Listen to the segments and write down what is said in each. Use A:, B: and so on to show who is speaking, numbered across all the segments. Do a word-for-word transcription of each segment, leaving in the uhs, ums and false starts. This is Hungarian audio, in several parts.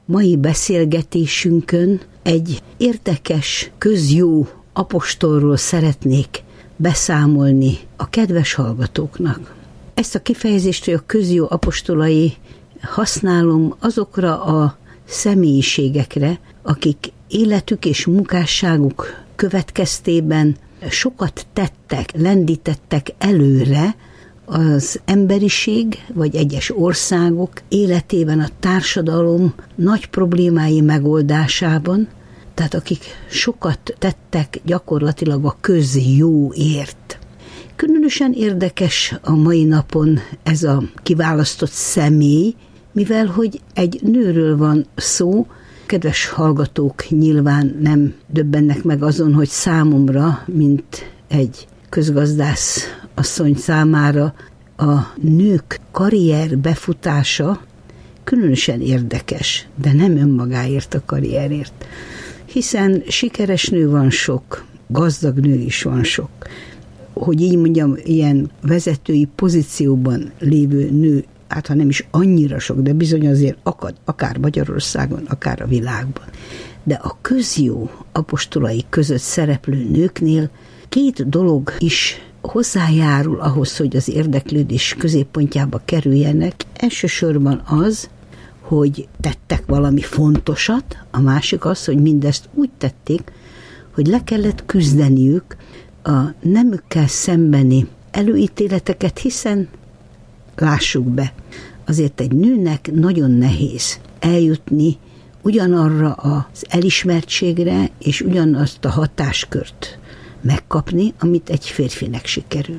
A: mai beszélgetésünkön egy érdekes, közjó apostolról szeretnék beszámolni a kedves hallgatóknak. Ezt a kifejezést, hogy a közjó apostolai használom azokra a személyiségekre, akik életük és munkásságuk következtében sokat tettek, lendítettek előre az emberiség vagy egyes országok életében, a társadalom nagy problémái megoldásában, tehát akik sokat tettek gyakorlatilag a közjóért. Különösen érdekes a mai napon ez a kiválasztott személy, mivel hogy egy nőről van szó. Kedves hallgatók nyilván nem döbbennek meg azon, hogy számomra, mint egy közgazdász asszony számára a nők karrier befutása különösen érdekes, de nem önmagáért a karrierért. Hiszen sikeres nő van sok, gazdag nő is van sok. Hogy így mondjam, ilyen vezetői pozícióban lévő nő, hát ha nem is annyira sok, de bizony azért akad, akár Magyarországon, akár a világban. De a közjó apostolai között szereplő nőknél két dolog is hozzájárul ahhoz, hogy az érdeklődés középpontjába kerüljenek. Elsősorban az, hogy tettek valami fontosat, a másik az, hogy mindezt úgy tették, hogy le kellett küzdeniük a nemükkel szembeni előítéleteket, hiszen lássuk be, azért egy nőnek nagyon nehéz eljutni ugyanarra az elismertségre, és ugyanazt a hatáskört megkapni, amit egy férfinek sikerül.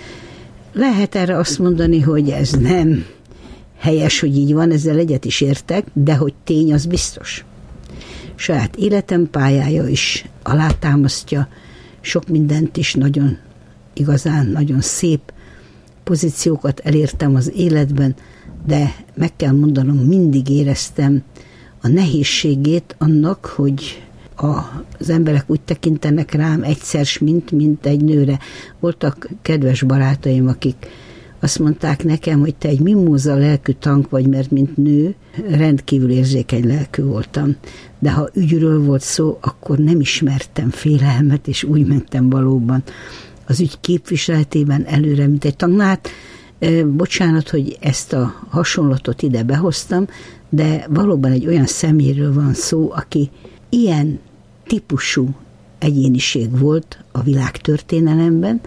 A: Lehet erre azt mondani, hogy ez nem helyes, hogy így van, ezzel egyet is értek, de hogy tény, az biztos. Saját életem pályája is alátámasztja, sok mindent is nagyon, igazán nagyon szép pozíciókat elértem az életben, de meg kell mondanom, mindig éreztem a nehézségét annak, hogy az emberek úgy tekintenek rám egyszer, mint, mint egy nőre. Voltak kedves barátaim, akik azt mondták nekem, hogy te egy mimóza lelkű tank vagy, mert mint nő rendkívül érzékeny lelkű voltam. De ha ügyről volt szó, akkor nem ismertem félelmet, és úgy mentem valóban az ügy képviseletében előre, mint egy tank. Hát, bocsánat, hogy ezt a hasonlatot ide behoztam, de valóban egy olyan személyről van szó, aki ilyen típusú egyéniség volt a világtörténelemben,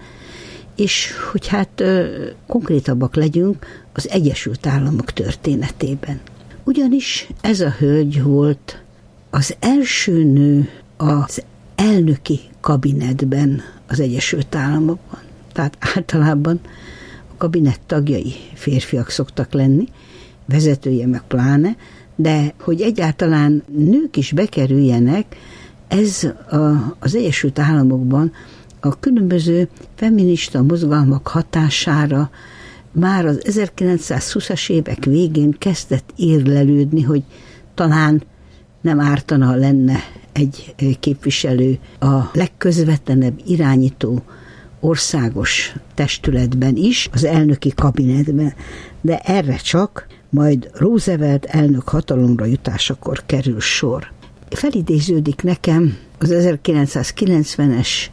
A: és hogy hát konkrétabbak legyünk az Egyesült Államok történetében. Ugyanis ez a hölgy volt az első nő az elnöki kabinetben az Egyesült Államokban. Tehát általában a kabinett tagjai férfiak szoktak lenni, vezetője meg pláne, de hogy egyáltalán nők is bekerüljenek, ez a, az Egyesült Államokban a különböző feminista mozgalmak hatására már az ezerkilencszázhúszas évek végén kezdett érlelődni, hogy talán nem ártana, ha lenne egy képviselő a legközvetlenebb irányító országos testületben is, az elnöki kabinetben, de erre csak majd Roosevelt elnök hatalomra jutásakor kerül sor. Felidéződik nekem az ezerkilencszázkilencvenes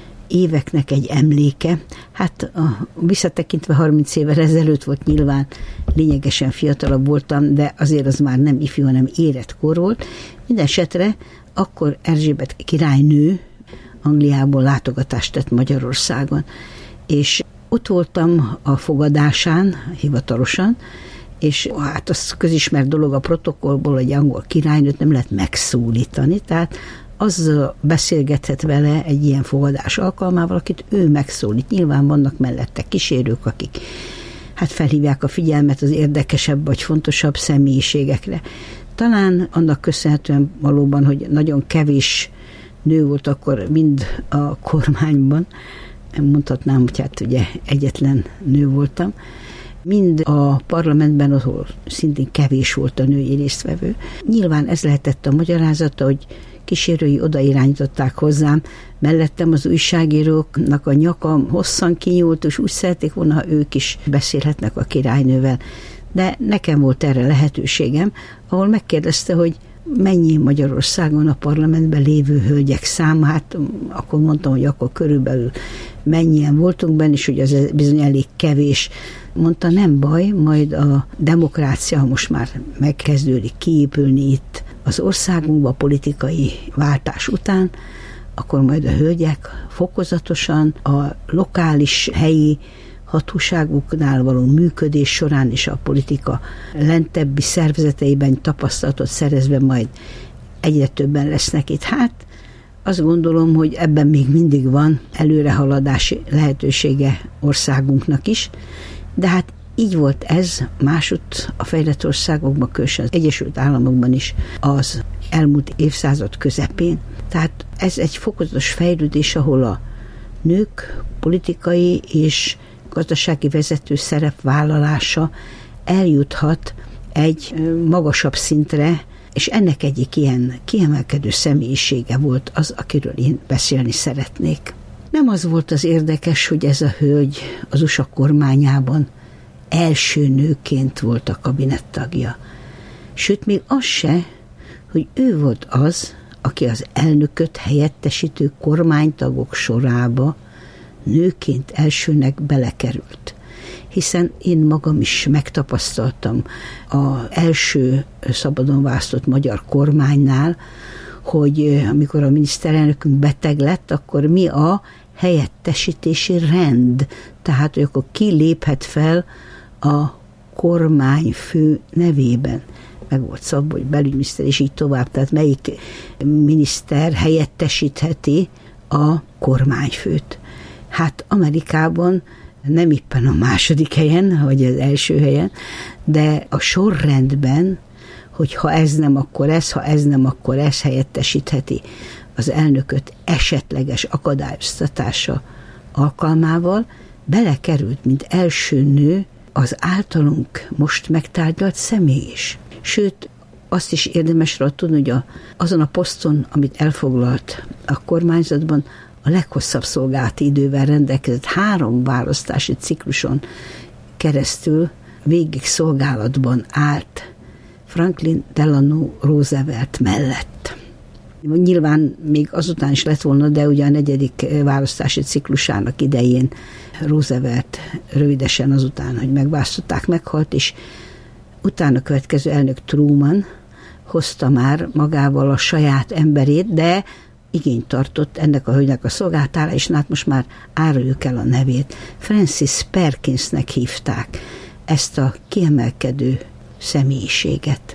A: éveknek egy emléke. Hát a, visszatekintve harminc évvel ezelőtt volt, nyilván lényegesen fiatalabb voltam, de azért az már nem ifjú, hanem érett kor volt. Mindenesetre akkor Erzsébet királynő Angliából látogatást tett Magyarországon, és ott voltam a fogadásán, hivatalosan, és hát az közismert dolog a protokollból, hogy angol királynőt nem lehet megszólítani, tehát az beszélgethet vele egy ilyen fogadás alkalmával, akit ő megszólít. Nyilván vannak mellette kísérők, akik hát felhívják a figyelmet az érdekesebb vagy fontosabb személyiségekre. Talán annak köszönhetően valóban, hogy nagyon kevés nő volt akkor mind a kormányban, mondhatnám, hogy hát ugye egyetlen nő voltam, mind a parlamentben, ahol szintén kevés volt a női résztvevő. Nyilván ez lehetett a magyarázata, hogy kísérői odairányították hozzám, mellettem az újságíróknak a nyaka hosszan kinyúlt, és úgy szerették volna, ha ők is beszélhetnek a királynővel. De nekem volt erre lehetőségem, ahol megkérdezte, hogy mennyi Magyarországon a parlamentben lévő hölgyek száma. Hát akkor mondtam, hogy akkor körülbelül mennyien voltunk benne, és hogy ez bizony elég kevés. Mondta, nem baj, majd a demokrácia most már megkezdődik kiépülni itt az országunkban a politikai váltás után, akkor majd a hölgyek fokozatosan a lokális, helyi hatóságuknál való működés során és a politika lentebbi szervezeteiben tapasztalatot szerezve majd egyre többen lesznek itt. Hát azt gondolom, hogy ebben még mindig van előrehaladási lehetősége országunknak is, de hát így volt ez másutt a fejlett országokban, különösen az Egyesült Államokban is az elmúlt évszázad közepén. Tehát ez egy fokozatos fejlődés, ahol a nők politikai és gazdasági vezető szerep vállalása eljuthat egy magasabb szintre, és ennek egyik ilyen kiemelkedő személyisége volt az, akiről én beszélni szeretnék. Nem az volt az érdekes, hogy ez a hölgy az u es á kormányában első nőként volt a kabinettagja. Sőt, még az se, hogy ő volt az, aki az elnököt helyettesítő kormánytagok sorába nőként elsőnek belekerült. Hiszen én magam is megtapasztaltam az első szabadon választott magyar kormánynál, hogy amikor a miniszterelnökünk beteg lett, akkor mi a helyettesítési rend. Tehát, hogy akkor ki léphet fel a kormányfő nevében. Meg volt szabva, hogy belügyminiszter, és így tovább. Tehát melyik miniszter helyettesítheti a kormányfőt. Hát Amerikában nem éppen a második helyen, vagy az első helyen, de a sorrendben, hogy ha ez nem, akkor ez, ha ez nem, akkor ez helyettesítheti az elnököt esetleges akadályoztatása alkalmával, belekerült, mint első nő az általunk most megtárgyalt személy is. Sőt, azt is érdemes róla tudni, hogy a, azon a poszton, amit elfoglalt a kormányzatban, a leghosszabb szolgálati idővel rendelkezett, három választási cikluson keresztül végig szolgálatban állt Franklin Delano Roosevelt mellett. Nyilván még azután is lett volna, de ugye a negyedik választási ciklusának idején Roosevelt rövidesen azután, hogy megválasztották, meghalt, és utána következő elnök Truman hozta már magával a saját emberét, de igényt tartott ennek a hölgynek a szolgálatára, és hát most már áruljuk el a nevét. Francis Perkinsnek hívták ezt a kiemelkedő személyiséget.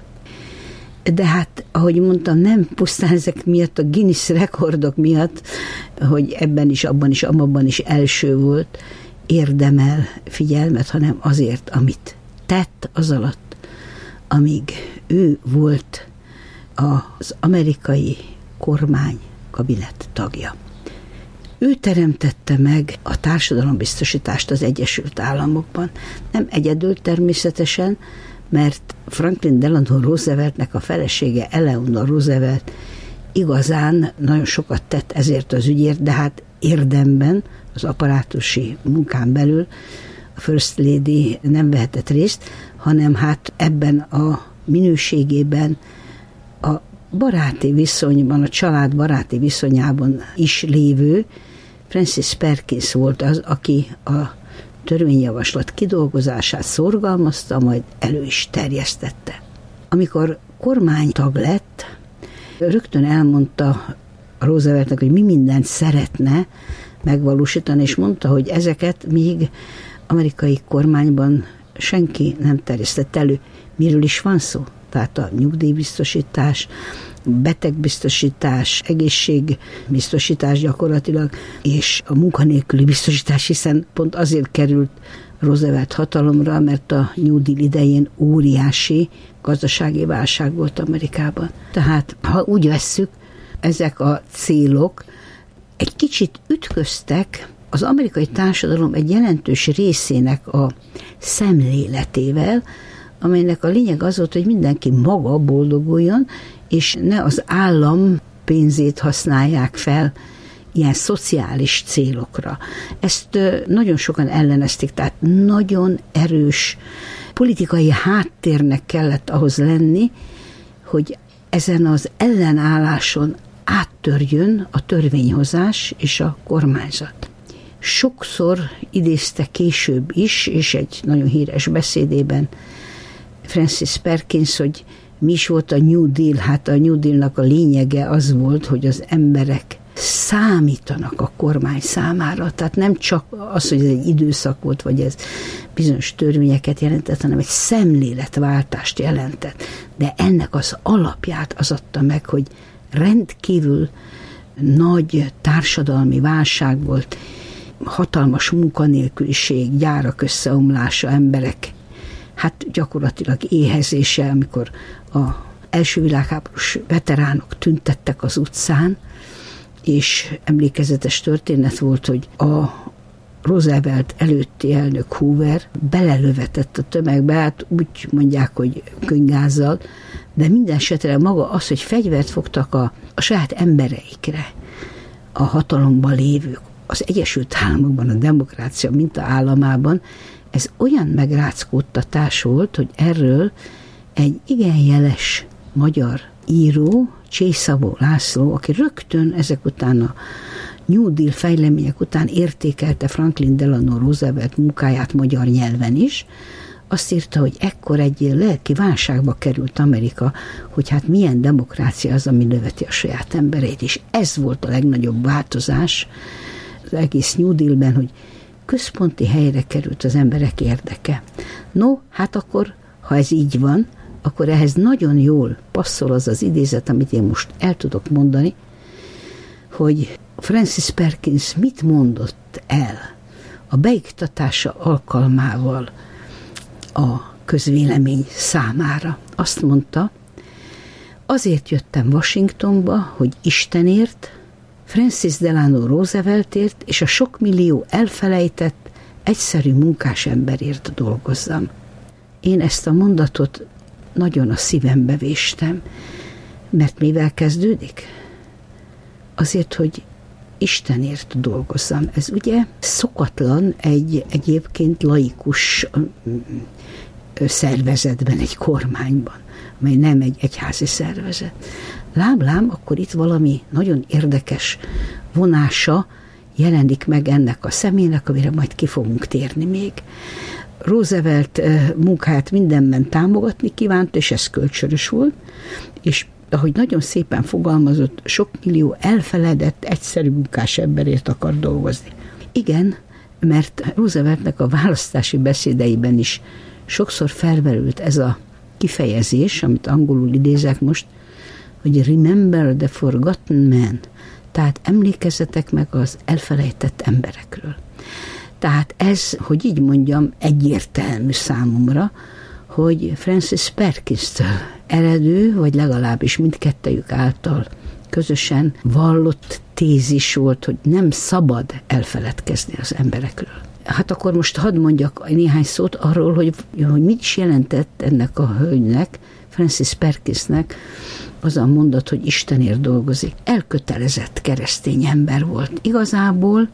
A: De hát, ahogy mondtam, nem pusztán ezek miatt, a Guinness rekordok miatt, hogy ebben is, abban is, amabban is első volt, érdemel figyelmet, hanem azért, amit tett az alatt, amíg ő volt az amerikai kormány kabinet tagja. Ő teremtette meg a társadalombiztosítást az Egyesült Államokban. Nem egyedül természetesen, mert Franklin Delano Rooseveltnek a felesége Eleanor Roosevelt igazán nagyon sokat tett ezért az ügyért, de hát érdemben az apparátusi munkán belül a First Lady nem vehetett részt, hanem hát ebben a minőségében a baráti viszonyban, a család baráti viszonyában is lévő Francis Perkins volt az, aki a törvényjavaslat kidolgozását szorgalmazta, majd elő is terjesztette. Amikor kormánytag lett, rögtön elmondta Rooseveltnek, hogy mi mindent szeretne megvalósítani, és mondta, hogy ezeket még amerikai kormányban senki nem terjesztett elő. Miről is van szó? Tehát a nyugdíjbiztosítás, betegbiztosítás, egészségbiztosítás gyakorlatilag, és a munkanélküli biztosítás, hiszen pont azért került Roosevelt hatalomra, mert a New Deal idején óriási gazdasági válság volt Amerikában. Tehát, ha úgy vesszük, ezek a célok egy kicsit ütköztek az amerikai társadalom egy jelentős részének a szemléletével, amelynek a lényeg az volt, hogy mindenki maga boldoguljon, és ne az állam pénzét használják fel ilyen szociális célokra. Ezt nagyon sokan ellenezték, tehát nagyon erős politikai háttérnek kellett ahhoz lenni, hogy ezen az ellenálláson áttörjön a törvényhozás és a kormányzat. Sokszor idézte később is, és egy nagyon híres beszédében Francis Perkins, hogy mi is volt a New Deal. Hát a New Dealnak a lényege az volt, hogy az emberek számítanak a kormány számára. Tehát nem csak az, hogy ez egy időszak volt, vagy ez bizonyos törvényeket jelentett, hanem egy szemléletváltást jelentett. De ennek az alapját az adta meg, hogy rendkívül nagy társadalmi válság volt, hatalmas munkanélküliség, gyárak összeomlása, emberek hát gyakorlatilag éhezése, amikor a első világháborús veteránok tüntettek az utcán, és emlékezetes történet volt, hogy a Roosevelt előtti elnök Hoover belelövetett a tömegbe, hát úgy mondják, hogy könygázzal, de minden esetre maga az, hogy fegyvert fogtak a, a saját embereikre, a hatalomban lévők, az Egyesült Államokban, a demokrácia mintaállamában, ez olyan megráckódtatás volt, hogy erről egy igen jeles magyar író, Csészabó László, aki rögtön ezek után a New Deal fejlemények után értékelte Franklin Delano Roosevelt munkáját magyar nyelven is, azt írta, hogy ekkor egy lelki válságba került Amerika, hogy hát milyen demokrácia az, ami löveti a saját embereit, és ez volt a legnagyobb változás az egész New Dealben, hogy központi helyre került az emberek érdeke. No, hát akkor, ha ez így van, akkor ehhez nagyon jól passzol az az idézet, amit én most el tudok mondani, hogy Francis Perkins mit mondott el a beiktatása alkalmával a közvélemény számára. Azt mondta, azért jöttem Washingtonba, hogy Istenért, Francis Delano Rooseveltért és a sok millió elfelejtett, egyszerű munkás emberért dolgozzam. Én ezt a mondatot nagyon a szívembe véstem, mert mivel kezdődik? Azért, hogy Istenért dolgozzam. Ez ugye szokatlan egy egyébként laikus szervezetben, egy kormányban, amely nem egy egyházi szervezet. Lám-lám, akkor itt valami nagyon érdekes vonása jelenik meg ennek a személynek, amire majd ki fogunk térni még. Roosevelt munkáját mindenben támogatni kívánt, és ez kölcsönös volt, és ahogy nagyon szépen fogalmazott, sok millió elfeledett, egyszerű munkás emberért akar dolgozni. Igen, mert Rooseveltnek a választási beszédeiben is sokszor felmerült ez a kifejezés, amit angolul idézek most, hogy remember the forgotten man, tehát emlékezzetek meg az elfelejtett emberekről. Tehát ez, hogy így mondjam, egyértelmű számomra, hogy Francis Perkins-től eredő, vagy legalábbis mindkettejük által közösen vallott tézis volt, hogy nem szabad elfeledkezni az emberekről. Hát akkor most hadd mondjak néhány szót arról, hogy, hogy mit is jelentett ennek a hölgynek, Francis Perkinsnek az a mondat, hogy Istenért dolgozik. Elkötelezett keresztény ember volt. Igazából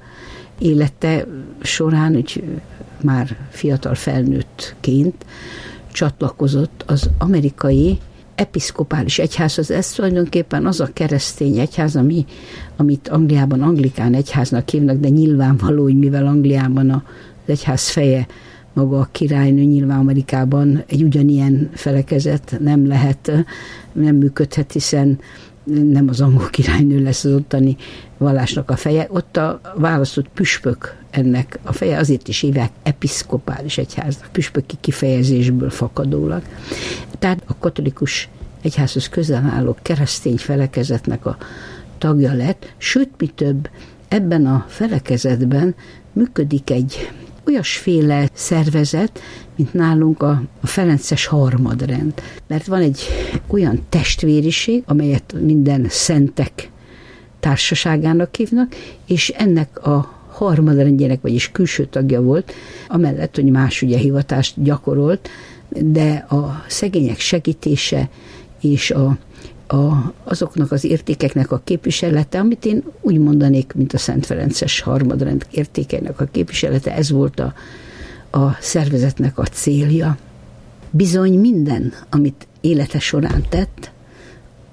A: élete során, hogy már fiatal felnőttként csatlakozott az amerikai episzkopális egyházhoz. Ez tulajdonképpen az a keresztény egyház, ami, amit Angliában anglikán egyháznak hívnak, de nyilvánvaló, hogy mivel Angliában az egyház feje maga a királynő, nyilván Amerikában egy ugyanilyen felekezet nem lehet, nem működhet, hiszen nem az angol királynő lesz az ottani vallásnak a feje. Ott a választott püspök ennek a feje, azért is hívják episzkopális egyháznak, püspöki kifejezésből fakadólag. Tehát a katolikus egyházhoz közel álló keresztény felekezetnek a tagja lett, sőt, mi több, ebben a felekezetben működik egy olyasféle szervezet, mint nálunk a, a ferences harmadrend. Mert van egy olyan testvériség, amelyet minden szentek társaságának hívnak, és ennek a harmadrendjének, vagyis külső tagja volt, amellett, hogy más ugye hivatást gyakorolt, de a szegények segítése és a, a, azoknak az értékeknek a képviselete, amit én úgy mondanék, mint a Szent Ferences harmadrend értékeinek a képviselete, ez volt a, a szervezetnek a célja. Bizony minden, amit élete során tett,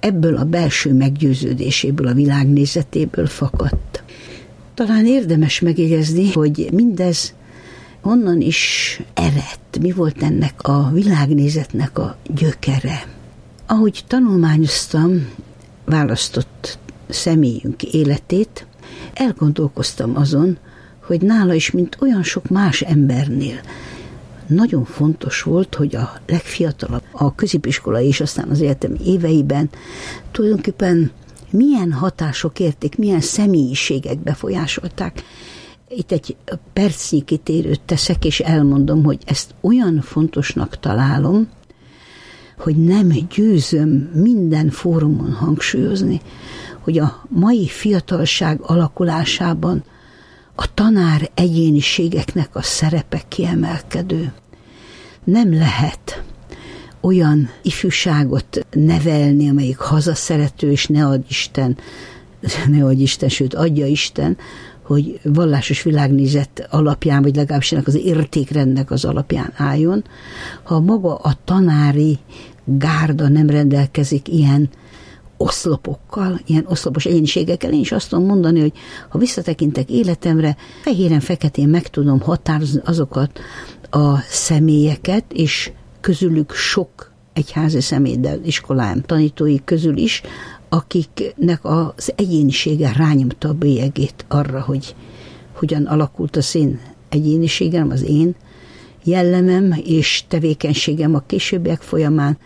A: ebből a belső meggyőződéséből, a világnézetéből fakadt. Talán érdemes megjegyezni, hogy mindez honnan is eredt, mi volt ennek a világnézetnek a gyökere. Ahogy tanulmányoztam választott személyünk életét, elgondolkoztam azon, hogy nála is, mint olyan sok más embernél, nagyon fontos volt, hogy a legfiatalabb, a középiskola és aztán az egyetemi éveiben tulajdonképpen milyen hatások érték, milyen személyiségek befolyásolták. Itt egy percnyi kitérőt teszek, és elmondom, hogy ezt olyan fontosnak találom, hogy nem győzöm minden fórumon hangsúlyozni, hogy a mai fiatalság alakulásában a tanár egyéniségeknek a szerepe kiemelkedő. Nem lehet olyan ifjúságot nevelni, amelyik hazaszerető, és ne adj Isten, ne adj Isten, sőt adja Isten, hogy vallásos világnézet alapján, vagy legalábbis ennek az értékrendnek az alapján álljon, ha maga a tanári gárda nem rendelkezik ilyen oszlopokkal, ilyen oszlopos egyéniségekkel. Én is azt tudom mondani, hogy ha visszatekintek életemre, fehéren-feketén meg tudom határozni azokat a személyeket, és közülük sok egyházi személy, de iskolám tanítói közül is, akiknek az egyénisége rányomta a bélyegét arra, hogy hogyan alakult az én egyéniségem, az én jellemem és tevékenységem a későbbiek folyamán.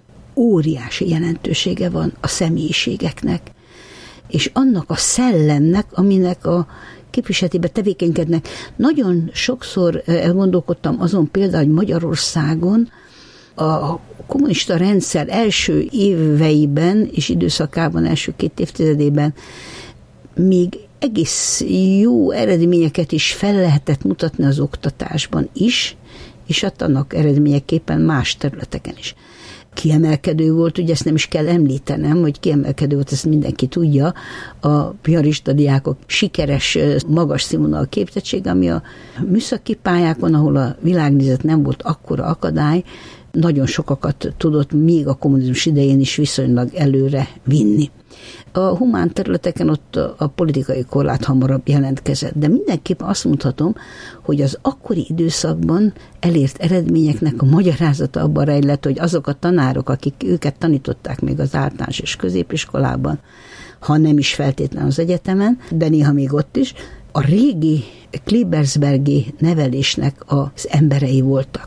A: Óriási jelentősége van a személyiségeknek, és annak a szellemnek, aminek a képviseletében tevékenykednek. Nagyon sokszor elgondolkodtam azon például, hogy Magyarországon a kommunista rendszer első éveiben és időszakában, első két évtizedében még egész jó eredményeket is fel lehetett mutatni az oktatásban is, és hát annak eredményeképpen más területeken is. Kiemelkedő volt, ugye ezt nem is kell említenem, hogy kiemelkedő volt, ezt mindenki tudja, a piarista diákok sikeres, magas színvonalú képzettség, ami a műszaki pályákon, ahol a világnézet nem volt akkora akadály, nagyon sokakat tudott még a kommunizmus idején is viszonylag előre vinni. A humán területeken ott a politikai korlát hamarabb jelentkezett, de mindenképpen azt mondhatom, hogy az akkori időszakban elért eredményeknek a magyarázata abban rejlett, hogy azok a tanárok, akik őket tanították még az általános és középiskolában, ha nem is feltétlenül az egyetemen, de néha még ott is, a régi Klebersbergi nevelésnek az emberei voltak.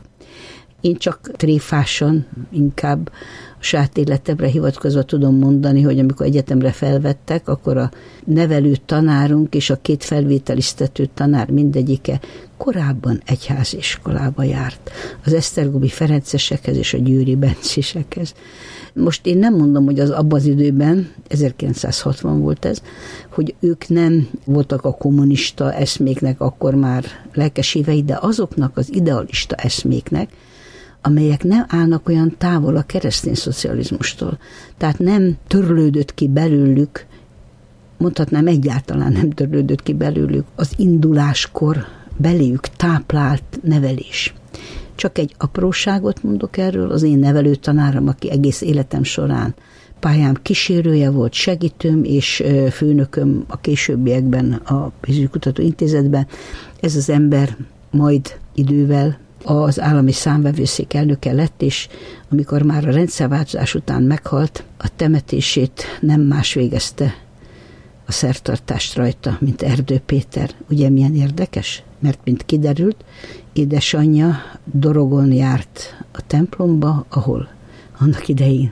A: Én csak tréfásan, inkább a saját életemre hivatkozva tudom mondani, hogy amikor egyetemre felvettek, akkor a nevelő tanárunk és a két felvételiztető tanár mindegyike korábban egyháziskolába járt. Az esztergomi ferencesekhez és a győri bencésekhez. Most én nem mondom, hogy az abban az időben, ezerkilencszázhatvan volt ez, hogy ők nem voltak a kommunista eszméknek akkor már lelkesívei, de azoknak az idealista eszméknek, amelyek nem állnak olyan távol a keresztény szocializmustól. Tehát nem törlődött ki belőlük, mondhatnám egyáltalán nem törlődött ki belőlük az induláskor beléjük táplált nevelés. Csak egy apróságot mondok erről, az én nevelőtanárom, aki egész életem során pályám kísérője volt, segítőm és főnököm a későbbiekben a Pénzügykutató Intézetben. Ez az ember majd idővel az állami számvevőszék elnöke lett, és amikor már a rendszerváltozás után meghalt, a temetését nem más végezte a szertartást rajta, mint Erdő Péter. Ugye milyen érdekes? Mert mint kiderült, édesanyja Dorogon járt a templomba, ahol annak idején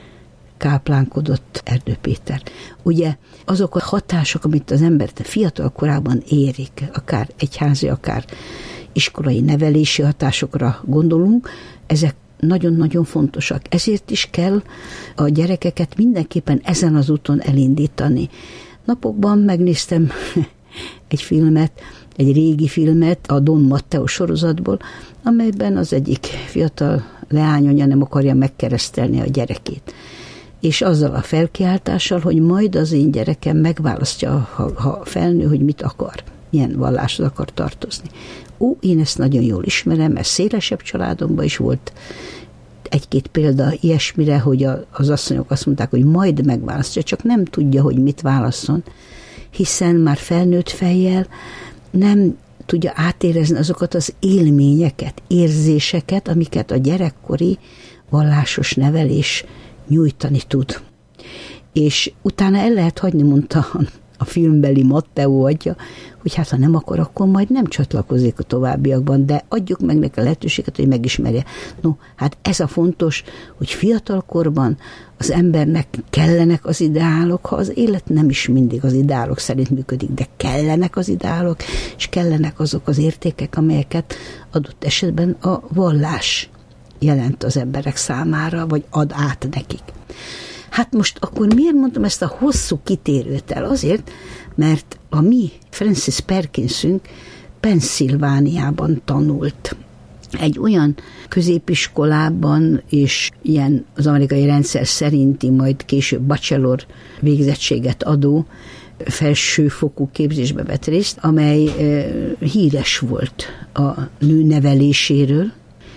A: káplánkodott Erdő Péter. Ugye azok a hatások, amit az ember fiatal korában érik, akár egyházi, akár iskolai nevelési hatásokra gondolunk, ezek nagyon-nagyon fontosak. Ezért is kell a gyerekeket mindenképpen ezen az úton elindítani. Napokban megnéztem egy filmet, egy régi filmet a Don Matteo sorozatból, amelyben az egyik fiatal leányanya nem akarja megkeresztelni a gyerekét. És azzal a felkiáltással, hogy majd az én gyerekem megválasztja, ha, ha felnő, hogy mit akar, milyen valláshoz akar tartozni. Ó, én ezt nagyon jól ismerem, mert szélesebb családomban is volt egy-két példa ilyesmire, hogy az asszonyok azt mondták, hogy majd megválasztja, csak nem tudja, hogy mit válasszon, hiszen már felnőtt fejjel nem tudja átérezni azokat az élményeket, érzéseket, amiket a gyerekkori vallásos nevelés nyújtani tud. És utána el lehet hagyni, mondta a filmbeli Matteo atya, hogy hát ha nem akar, akkor majd nem csatlakozik a továbbiakban, de adjuk meg neki a lehetőséget, hogy megismerje. No, hát ez a fontos, hogy fiatalkorban az embernek kellenek az ideálok, ha az élet nem is mindig az ideálok szerint működik, de kellenek az ideálok, és kellenek azok az értékek, amelyeket adott esetben a vallás jelent az emberek számára, vagy ad át nekik. Hát most akkor miért mondtam ezt a hosszú kitérőt el? Azért, mert a mi Francis Perkinsünk Pennsylvániában tanult. Egy olyan középiskolában, és ilyen az amerikai rendszer szerinti, majd később bachelor végzettséget adó felsőfokú képzésbe vett részt, amely e, híres volt a nő neveléséről,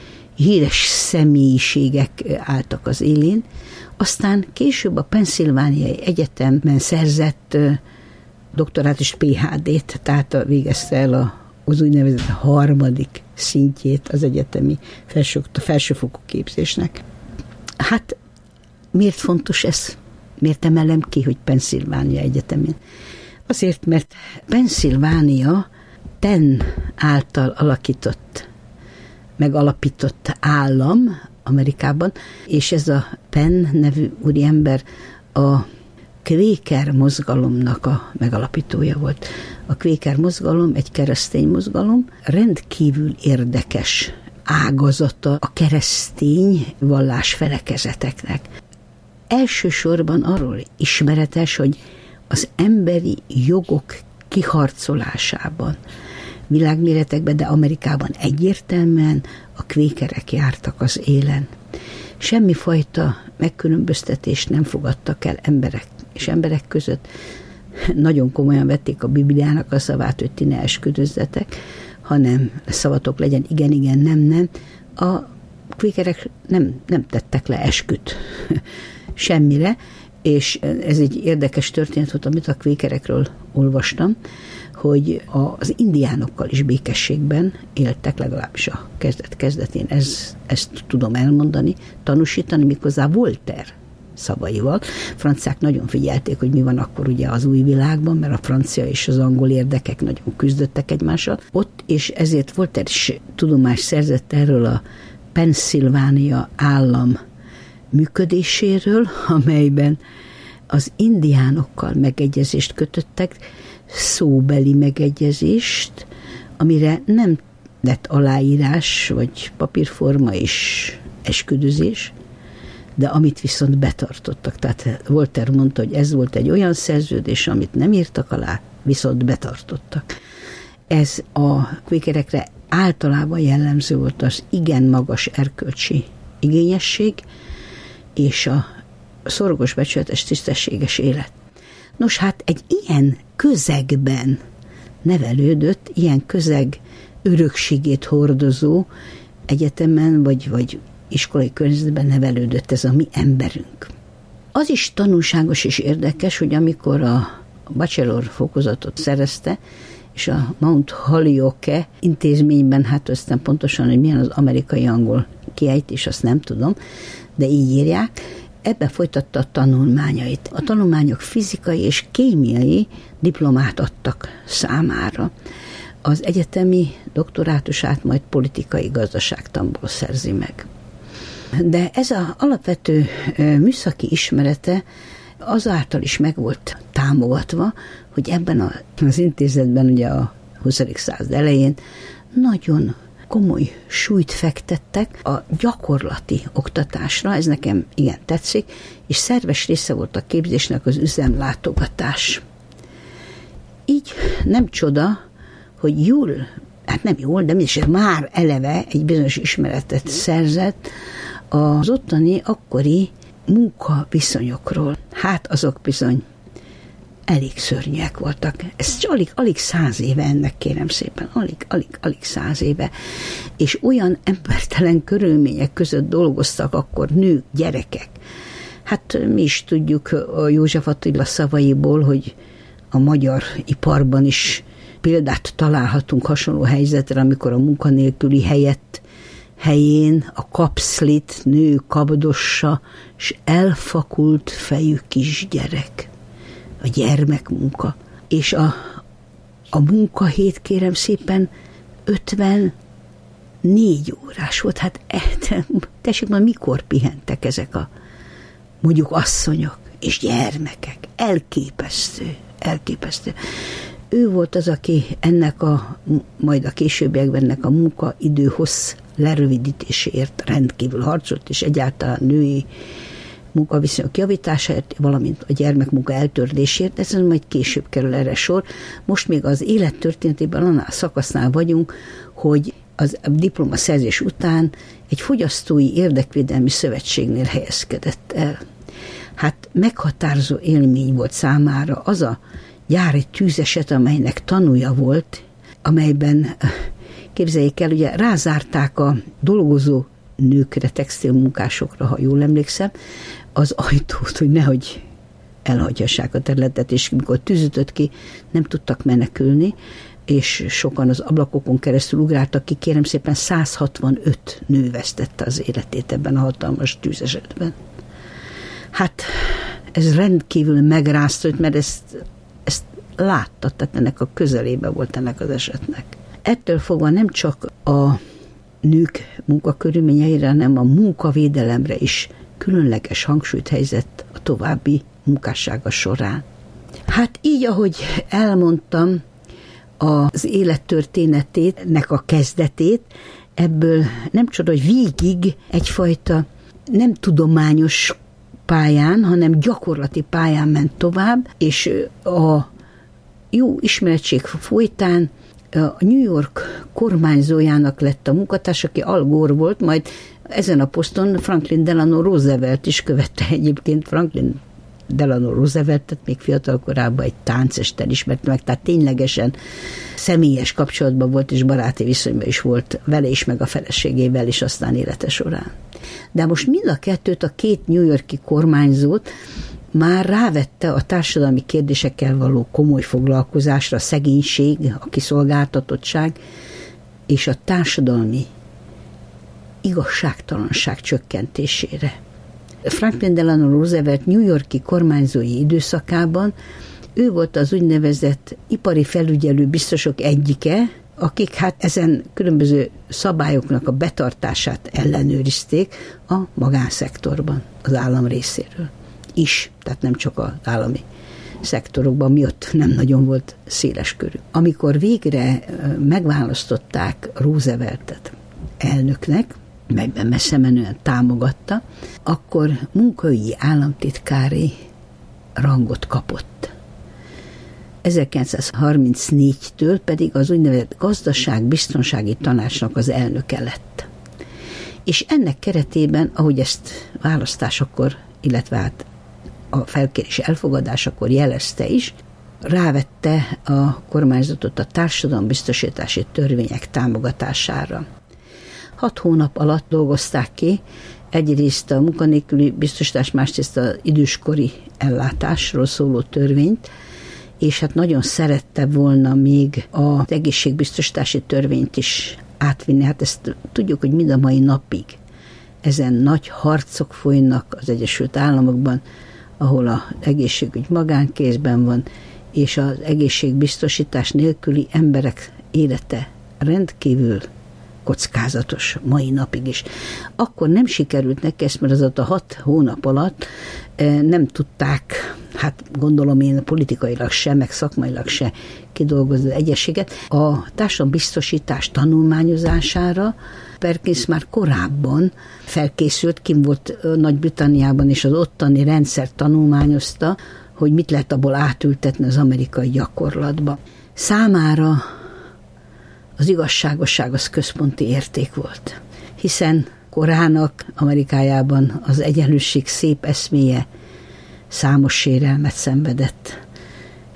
A: híres személyiségek álltak az élén, aztán később a Pennsylvániai Egyetemben szerzett doktorátus pé há dét, tehát végezte el az úgynevezett harmadik szintjét az egyetemi felső, felsőfokú képzésnek. Hát miért fontos ez? Miért emelem ki, hogy Pennsylvánia Egyetemén? Azért, mert Pennsylvánia Penn által alakított, megalapított állam Amerikában, és ez a Penn nevű úriember a kvéker mozgalomnak a megalapítója volt. A kvéker mozgalom egy keresztény mozgalom, rendkívül érdekes ágazata a keresztény vallásfelekezeteknek. Elsősorban arról ismeretes, hogy az emberi jogok kiharcolásában, világméretekben, de Amerikában egyértelműen a kvékerek jártak az élen. Semmifajta megkülönböztetést nem fogadtak el emberek és emberek között. Nagyon komolyan vették a Bibliának a szavát, hogy ti ne esküdözzetek, hanem szavatok legyen igen, igen, nem, nem. A kvékerek nem, nem tettek le esküt semmire, és ez egy érdekes történet volt, amit a kvékerekről olvastam, hogy az indiánokkal is békességben éltek, legalábbis a kezdet-kezdetén, ez, ezt tudom elmondani, tanúsítani, méghozzá Voltaire szavaival. Franciák nagyon figyelték, hogy mi van akkor ugye az új világban, mert a francia és az angol érdekek nagyon küzdöttek egymással ott, és ezért Voltaire is tudomást szerzett erről a Pennsylvánia állam működéséről, amelyben az indiánokkal megegyezést kötöttek, szóbeli megegyezést, amire nem lett aláírás, vagy papírforma és esküdözés, de amit viszont betartottak. Tehát Voltaire mondta, hogy ez volt egy olyan szerződés, amit nem írtak alá, viszont betartottak. Ez a kvékerekre általában jellemző volt az igen magas erkölcsi igényesség, és a szorgos, becsületes, tisztességes élet. Nos, hát egy ilyen közegben nevelődött, ilyen közeg örökségét hordozó egyetemen, vagy, vagy iskolai környezetben nevelődött ez a mi emberünk. Az is tanulságos és érdekes, hogy amikor a bachelor fokozatot szerezte, és a Mount Holyoke intézményben, hát aztán pontosan, hogy milyen az amerikai angol kiejtés, azt nem tudom, de így írják, ebbe folytatta a tanulmányait. A tanulmányok fizikai és kémiai diplomát adtak számára. Az egyetemi doktorátusát majd politikai gazdaságtanból szerzi meg. De ez az alapvető műszaki ismerete azáltal is meg volt támogatva, hogy ebben az intézetben ugye a huszadik század elején nagyon komoly súlyt fektettek a gyakorlati oktatásra, ez nekem igen tetszik, és szerves része volt a képzésnek az üzemlátogatás. Így nem csoda, hogy jól, hát nem jól, de mégis már eleve egy bizonyos ismeretet szerzett az ottani akkori munkaviszonyokról. Hát azok bizony elég szörnyűek voltak. Ez alig, alig száz éve ennek, kérem szépen, alig, alig, alig száz éve. És olyan embertelen körülmények között dolgoztak akkor nők, gyerekek. Hát mi is tudjuk a József Attila szavaiból, hogy a magyar iparban is példát találhatunk hasonló helyzetre, amikor a munkanélküli helyett helyén a kapszlit nő kabdossa, és elfakult fejű kisgyerek. A gyermekmunka. És a, a munkahét, kérem szépen, ötvennégy órás volt. Hát tessék, már mikor pihentek ezek a mondjuk asszonyok és gyermekek? Elképesztő, elképesztő. Ő volt az, aki ennek a, majd a későbbiekben ennek a munkaidő hossz lerövidítéséért rendkívül harcolt, és egyáltalán női munkaviszonyok javításáért, valamint a gyermekmunka eltörlésért, ezen majd később kerül erre sor. Most még az élettörténetében annál szakasznál vagyunk, hogy az diplomaszerzés után egy fogyasztói érdekvédelmi szövetségnél helyezkedett el. Hát meghatározó élmény volt számára az a gyári tűzeset, amelynek tanúja volt, amelyben, képzeljék el, ugye rázárták a dolgozó nőkre, textilmunkásokra, ha jól emlékszem, az ajtót, hogy nehogy elhagyjassák a területet, és mikor tűzütött ki, nem tudtak menekülni, és sokan az ablakokon keresztül ugráltak ki, kérem szépen száz hatvanöt nő vesztette az életét ebben a hatalmas tűzesetben. Hát ez rendkívül megrázta, mert ezt, ezt látta, tehát ennek a közelébe volt ennek az esetnek. Ettől fogva nem csak a nők munkakörülményeire, hanem a munkavédelemre is különleges hangsúlyt helyezett a további munkássága során. Hát így, ahogy elmondtam, az élettörténetének a kezdetét, ebből nem csoda, hogy végig egyfajta nem tudományos pályán, hanem gyakorlati pályán ment tovább, és a jó ismeretség folytán a New York kormányzójának lett a munkatárs, aki Al Gore volt, majd ezen a poszton Franklin Delano Roosevelt is követte egyébként. Franklin Delano Rooseveltet még fiatal korában egy táncesten ismerte meg, tehát ténylegesen személyes kapcsolatban volt, és baráti viszonyban is volt vele is, meg a feleségével is aztán élete során. De most mind a kettőt, a két New York-i kormányzót már rávette a társadalmi kérdésekkel való komoly foglalkozásra, a szegénység, a kiszolgáltatottság és a társadalmi igazságtalanság csökkentésére. Franklin Delano Roosevelt New York-i kormányzói időszakában ő volt az úgynevezett ipari felügyelő biztosok egyike, akik hát ezen különböző szabályoknak a betartását ellenőrizték a magánszektorban, az állam részéről is, tehát nem csak az állami szektorokban, mi ott nem nagyon volt széles körű. Amikor végre megválasztották Rooseveltet elnöknek, melyben messze menően támogatta, akkor munkaügyi államtitkári rangot kapott. ezerkilencszázharmincnégytől pedig az úgynevezett gazdaságbiztonsági tanácsnak az elnöke lett. És ennek keretében, ahogy ezt választásakor, illetve hát a felkérés elfogadásakor jelezte is, rávette a kormányzatot a társadalombiztosítási törvények támogatására. Hat hónap alatt dolgozták ki egyrészt a munkanélküli biztosítás, másrészt az időskori ellátásról szóló törvényt, és hát nagyon szerette volna még az egészségbiztosítási törvényt is átvinni. Hát ezt tudjuk, hogy mind a mai napig ezen nagy harcok folynak az Egyesült Államokban, ahol az egészségügy magánkézben van, és az egészségbiztosítás nélküli emberek élete rendkívül kockázatos mai napig is. Akkor nem sikerült neki ezt, mert az a hat hónap alatt nem tudták, hát gondolom én politikailag se, meg szakmailag se kidolgozni az egyességet. A társadalombiztosítás tanulmányozására Perkins már korábban felkészült, kim volt Nagy-Britanniában, és az ottani rendszert tanulmányozta, hogy mit lehet abból átültetni az amerikai gyakorlatba. Számára az igazságosság az központi érték volt, hiszen korának Amerikájában az egyenlőség szép eszméje számos sérelmet szenvedett.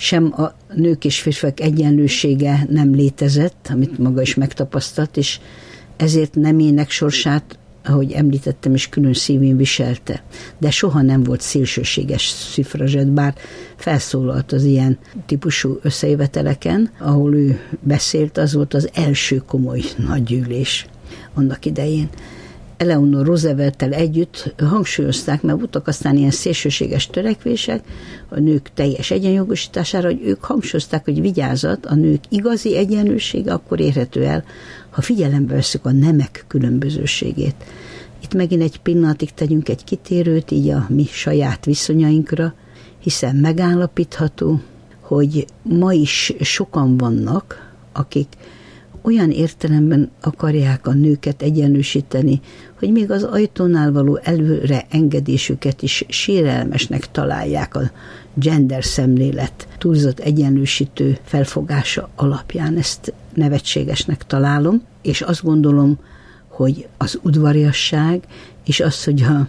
A: sem a nők és férfiak egyenlősége nem létezett, amit maga is megtapasztalt, és ezért nemének sorsát, ahogy említettem, is külön szívén viselte. De soha nem volt szélsőséges szüfrazsett, bár felszólalt az ilyen típusú összejöveteleken, ahol ő beszélt, az volt az első komoly nagygyűlés annak idején. Eleanor Roosevelt-tel együtt hangsúlyozták, mert voltak aztán ilyen szélsőséges törekvések a nők teljes egyenjogosítására, hogy ők hangsúlyozták, hogy vigyázat, a nők igazi egyenlősége akkor érhető el, ha figyelembe veszük a nemek különbözőségét. Itt megint egy pillanatig tegyünk egy kitérőt, így a mi saját viszonyainkra, hiszen megállapítható, hogy ma is sokan vannak, akik olyan értelemben akarják a nőket egyenlősíteni, hogy még az ajtónál való előre engedésüket is sérelmesnek találják a gender szemlélet túlzott egyenlősítő felfogása alapján. Ezt nevetségesnek találom, és azt gondolom, hogy az udvariasság, és az, hogy a,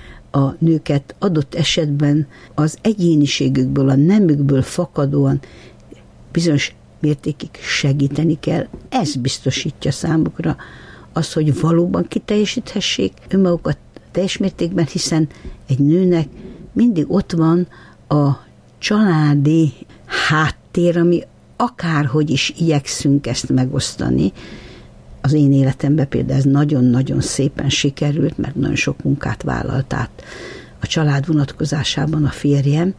A: a nőket adott esetben az egyéniségükből, a nemükből fakadóan bizonyos mértékig segíteni kell, ez biztosítja számukra az, hogy valóban kiteljesíthessék önmagukat teljes mértékben, hiszen egy nőnek mindig ott van a családi háttér, ami akárhogy is igyekszünk ezt megosztani. Az én életemben például ez nagyon-nagyon szépen sikerült, mert nagyon sok munkát vállalt át a család vonatkozásában a férjem,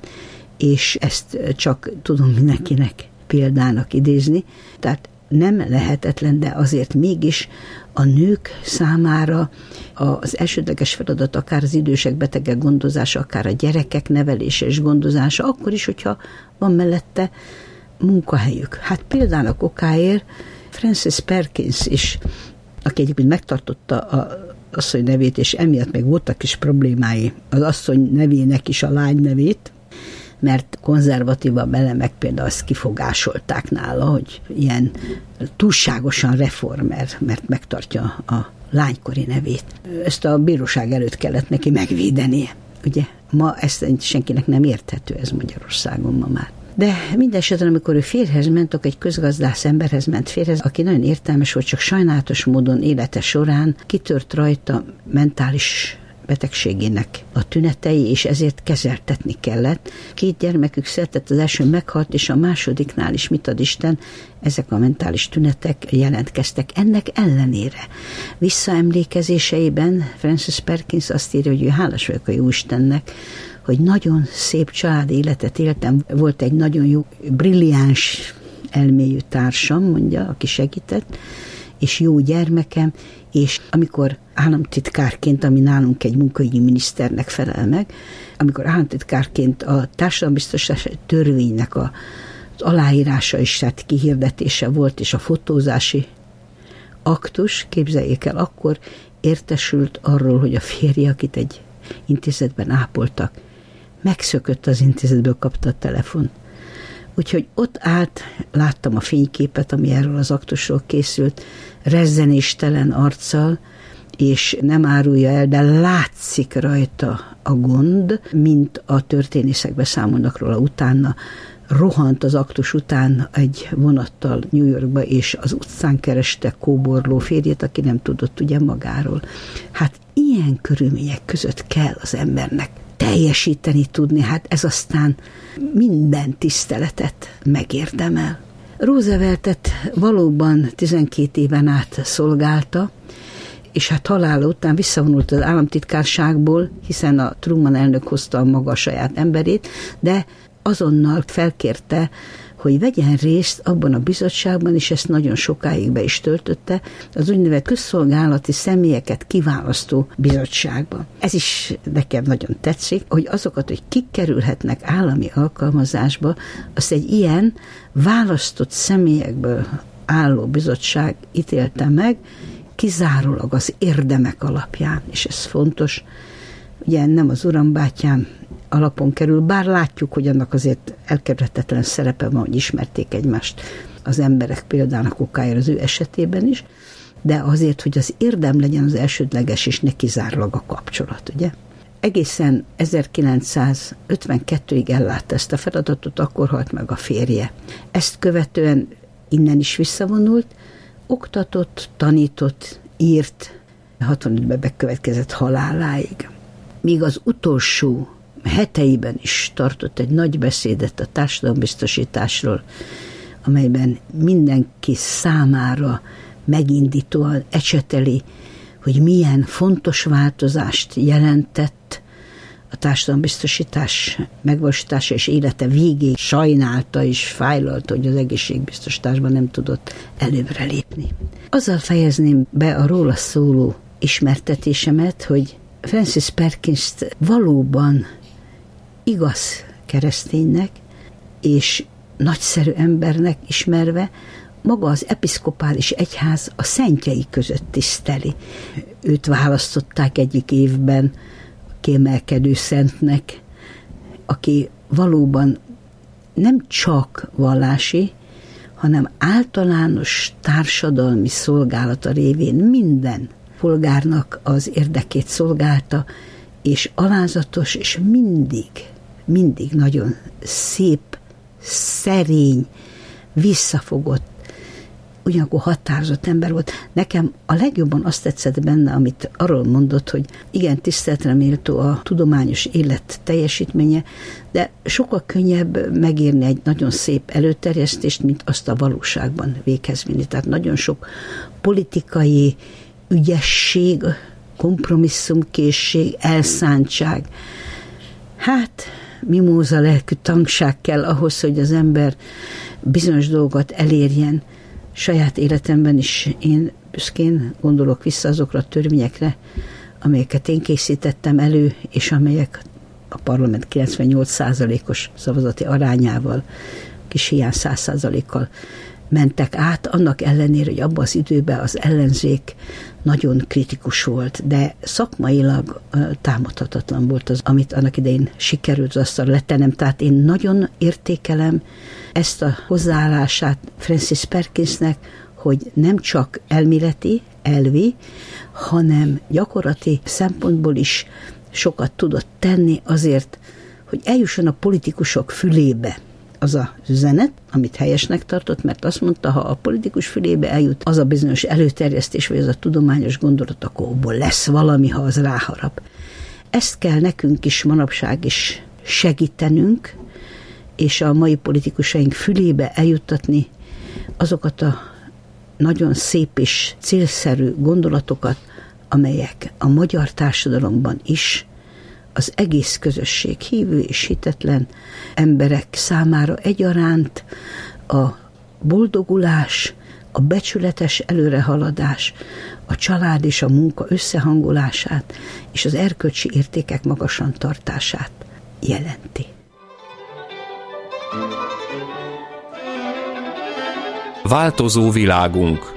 A: és ezt csak tudom mindenkinek példának idézni. Tehát nem lehetetlen, de azért mégis a nők számára az elsődleges feladat akár az idősek, betegek gondozása, akár a gyerekek nevelése és gondozása, akkor is, hogyha van mellette munkahelyük. Hát példának okáért Frances Perkins is, aki egyébként megtartotta a asszony nevét, és emiatt még voltak is problémái az asszony nevének is a lány nevét, mert konzervatívabb elemek például azt kifogásolták nála, hogy ilyen túlságosan reformer, mert megtartja a lánykori nevét. Ezt a bíróság előtt kellett neki megvédenie. Ugye ma ezt senkinek nem érthető, ez Magyarországon ma már. De mindesetre, amikor ő férjhez ment, akkor egy közgazdász emberhez ment férjhez, aki nagyon értelmes volt, csak sajnálatos módon élete során kitört rajta mentális betegségének a tünetei, és ezért kezeltetni kellett. Két gyermekük született, az első meghalt, és a másodiknál is, mit ad Isten, ezek a mentális tünetek jelentkeztek. Ennek ellenére visszaemlékezéseiben Frances Perkins azt írja, hogy ő hálás vagyok a Jóistennek, hogy nagyon szép család életet éltem, volt egy nagyon jó, brilliáns elmélyű társam, mondja, aki segített, és jó gyermekem, és amikor államtitkárként, ami nálunk egy munkaügyi miniszternek felel meg, amikor államtitkárként a társadalombiztosítási törvénynek a, az aláírása és hát kihirdetése volt, és a fotózási aktus, képzeljék el, akkor értesült arról, hogy a férje, akit egy intézetben ápoltak, megszökött az intézetből, kapta a telefon. Úgyhogy ott állt, láttam a fényképet, ami erről az aktusról készült, rezzenéstelen arccal, és nem árulja el, de látszik rajta a gond, mint a történészek beszámolnak róla utána. Rohant az aktus után egy vonattal New Yorkba, és az utcán kereste kóborló férjét, aki nem tudott ugye magáról. Hát ilyen körülmények között kell az embernek teljesíteni tudni, hát ez aztán minden tiszteletet megérdemel. Rooseveltet valóban tizenkét éven át szolgálta, és hát halála után visszavonult az államtitkárságból, hiszen a Truman elnök hozta a maga saját emberét, de azonnal felkérte, hogy vegyen részt abban a bizottságban, és ezt nagyon sokáig be is töltötte, az úgynevezett közszolgálati személyeket kiválasztó bizottságban. Ez is nekem nagyon tetszik, hogy azokat, hogy kik kerülhetnek állami alkalmazásba, azt egy ilyen választott személyekből álló bizottság ítélte meg, kizárólag az érdemek alapján, és ez fontos. Ugye nem az urambátyám alapon kerül, bár látjuk, hogy annak azért elkerülhetetlen szerepe van, hogy ismerték egymást az emberek példának okáért az ő esetében is, de azért, hogy az érdem legyen az elsődleges, és ne kizárólag a kapcsolat, ugye? egészen ezerkilencszázötvenkettőig ellátta ezt a feladatot, akkor halt meg a férje. Ezt követően innen is visszavonult, oktatott, tanított, írt, hatvanötben bekövetkezett haláláig. Míg az utolsó heteiben is tartott egy nagy beszédet a társadalombiztosításról, amelyben mindenki számára megindítóan ecseteli, hogy milyen fontos változást jelentett a társadalombiztosítás megvalósítása és élete végéig. Sajnálta és fájlalta, hogy az egészségbiztosításban nem tudott előbbre lépni. Azzal fejezném be a róla szóló ismertetésemet, hogy Francis Perkinst valóban igaz kereszténynek és nagyszerű embernek ismerve, maga az episzkopális egyház a szentjei között tiszteli. Őt választották egyik évben kiemelkedő szentnek, aki valóban nem csak vallási, hanem általános társadalmi szolgálata révén minden polgárnak az érdekét szolgálta, és alázatos, és mindig, mindig nagyon szép, szerény, visszafogott, ugyanakkor határozott ember volt. Nekem a legjobban azt tetszett benne, amit arról mondott, hogy igen, tiszteletre méltó a tudományos élet teljesítménye, de sokkal könnyebb megírni egy nagyon szép előterjesztést, mint azt a valóságban véghez vinni. Tehát nagyon sok politikai ügyesség, kompromisszumkészség, elszántság. Hát, mimóza lelkű tangság kell ahhoz, hogy az ember bizonyos dolgokat elérjen. Saját életemben is én büszkén gondolok vissza azokra a törvényekre, amelyeket én készítettem elő, és amelyek a parlament kilencvennyolc százalékos szavazati arányával, kis hiány száz százalékkal mentek át, annak ellenére, hogy abban az időben az ellenzék nagyon kritikus volt, de szakmailag támadhatatlan volt az, amit annak idején sikerült az asztalra letennem. Tehát én nagyon értékelem ezt a hozzáállását Francis Perkinsnek, hogy nem csak elméleti, elvi, hanem gyakorlati szempontból is sokat tudott tenni azért, hogy eljusson a politikusok fülébe az a üzenet, amit helyesnek tartott, mert azt mondta, ha a politikus fülébe eljut az a bizonyos előterjesztés, vagy az a tudományos gondolat, akkor abból lesz valami, ha az ráharap. Ezt kell nekünk is manapság is segítenünk, és a mai politikusaink fülébe eljuttatni azokat a nagyon szép és célszerű gondolatokat, amelyek a magyar társadalomban is az egész közösség, hívő és hitetlen emberek számára egyaránt a boldogulás, a becsületes előrehaladás, a család és a munka összehangolását és az erkölcsi értékek magasan tartását jelenti.
B: Változó világunk.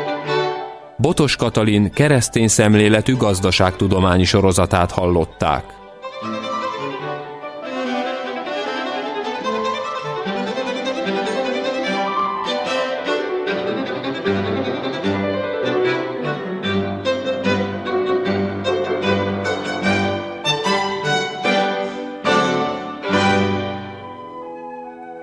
B: Botos Katalin keresztény szemléletű gazdaságtudományi sorozatát hallották.